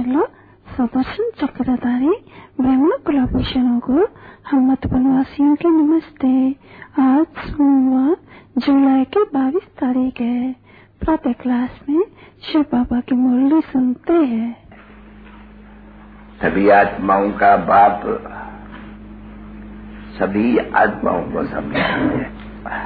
चलो सुदर्शन चक्रधारी ब्रह्म कुलभूषणों को हम मतपनवासियों के नमस्ते। आज सोमवार जुलाई के 22 तारीख है। प्रातः क्लास में शिव बाबा की मुरली सुनते हैं। सभी आत्माओं का बाप सभी आत्माओं को समझाते हैं,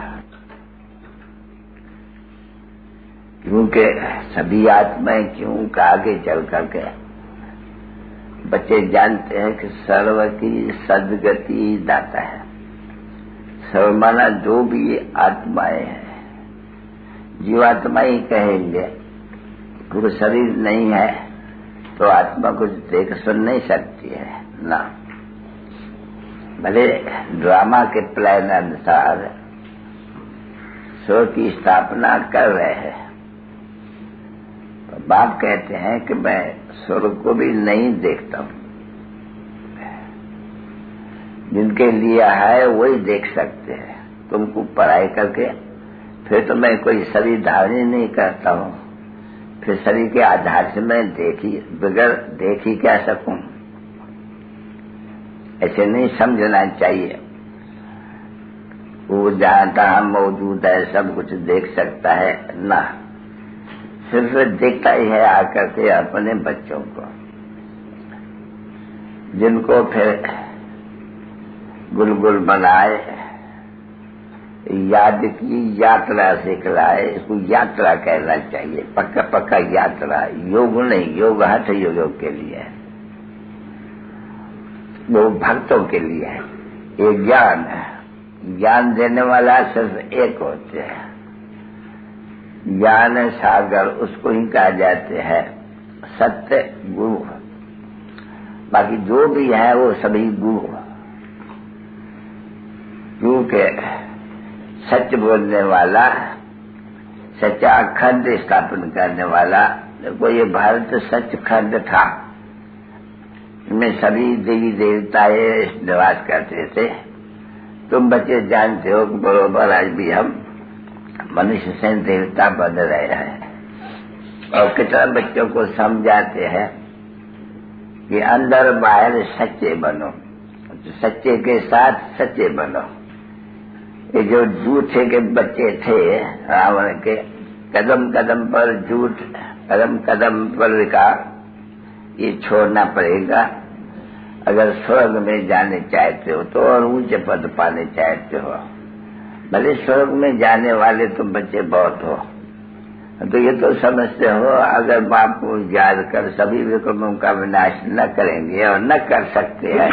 क्योंकि सभी आत्माएं क्यों का आगे चल करके बच्चे जानते हैं कि सर्व की सदगति दाता है। सर्वमाना जो भी आत्माएं हैं, जीवात्मा ही कहेंगे, क्योंकि शरीर नहीं है तो आत्मा कुछ देख सुन नहीं सकती है ना। भले ड्रामा के प्लान अनुसार स्वर्ग की स्थापना कर रहे हैं, तो बाप कहते हैं कि मैं स्वर्ग को भी नहीं देखता हूं। जिनके लिए है वही देख सकते हैं। तुमको पढ़ाई करके फिर तो मैं कोई शरीर धारण नहीं करता हूं, फिर शरीर के आधार से मैं बगैर देख ही क्या सकूं। ऐसे नहीं समझना चाहिए। वो जानता हम मौजूद है, सब कुछ देख सकता है ना, सिर्फ देखता ही है आकर के अपने बच्चों को, जिनको फिर गुलगुल बनाए, याद की यात्रा सिखलाए। इसको यात्रा कहना चाहिए, पक्का पक्का यात्रा। योग नहीं, योग हठ योग के लिए है, वो भक्तों के लिए है। ये ज्ञान है, ज्ञान देने वाला सिर्फ एक होते हैं, ज्ञान सागर, उसको ही कहा जाते हैं सत्य गुरु। बाकी जो भी है वो सभी गुरु, क्योंकि सच बोलने वाला, सच्चा अखंड स्थापन करने वाला। देखो ये भारत सचखंड था, इनमें सभी देवी देवताएं निवास करते थे। तुम बच्चे जानते हो कि बरोबर आज भी हम मनुष्य से देवता बन रहे हैं, और कितना बच्चों को समझाते हैं कि अंदर बाहर सच्चे बनो, सच्चे के साथ सच्चे बनो। ये जो झूठे के बच्चे थे रावण के, कदम कदम पर झूठ, कदम कदम पर विकार, ये छोड़ना पड़ेगा अगर स्वर्ग में जाने चाहते हो तो, और ऊंचे पद पाने चाहते हो। भले स्वर्ग में जाने वाले तुम बच्चे बहुत हो, तो ये तो समझते हो अगर बाप को याद कर सभी विक्रमों का विनाश न करेंगे और न कर सकते हैं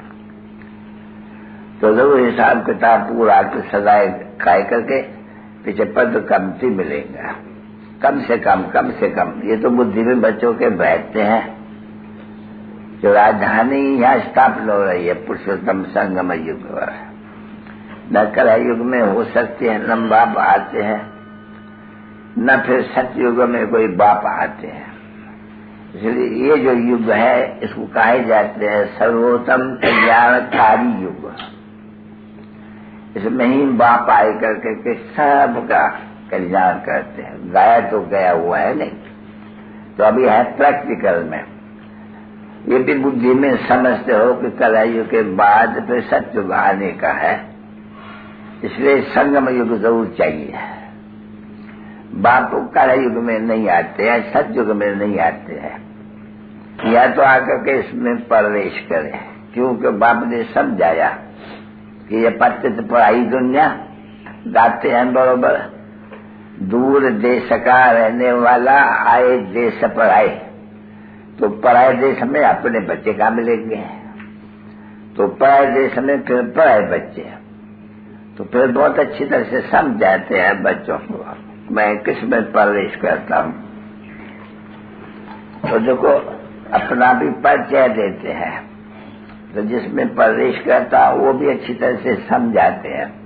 तो जरूर हिसाब किताब पूरा के सदाए खाए करके पीछे पद कमती मिलेगा। कम से कम ये तो बुद्धि में बच्चों के बैठते हैं। जो राजधानी यहाँ स्थापना हो रही है पुरुषोत्तम संगम युग, न कलह युग में हो सकते हैं न बाप आते हैं, न फिर सतयुग में कोई बाप आते हैं। इसलिए ये जो युग है इसको कहे जाते हैं सर्वोत्तम कल्याणकारी युग। इसमें ही बाप आए करके के सबका कल्याण करते हैं। गाया तो गया हुआ है नहीं, तो अभी है प्रैक्टिकल में। ये भी बुद्धि में समझते हो कि कलयुग के बाद फिर सतयुग आने का है, इसलिए संगम युग जरूर चाहिए। बाप कलयुग में नहीं आते हैं, सतयुग में नहीं आते हैं, या तो आकर के इसमें प्रवेश करें, क्योंकि बाप ने समझाया कि ये पतित पराई दुनिया गाते हैं बरोबर, दूर देश का रहने वाला आए देश पर आए, तो पराए देश में अपने बच्चे कहाँ मिलेंगे, तो पराए देश में फिर पराए बच्चे। तो फिर बहुत अच्छी तरह से समझाते हैं बच्चों को मैं किस में प्रवेश करता हूँ। तो देखो अपना भी परिचय देते हैं, तो जिसमें प्रवेश करता वो भी अच्छी तरह से समझाते हैं।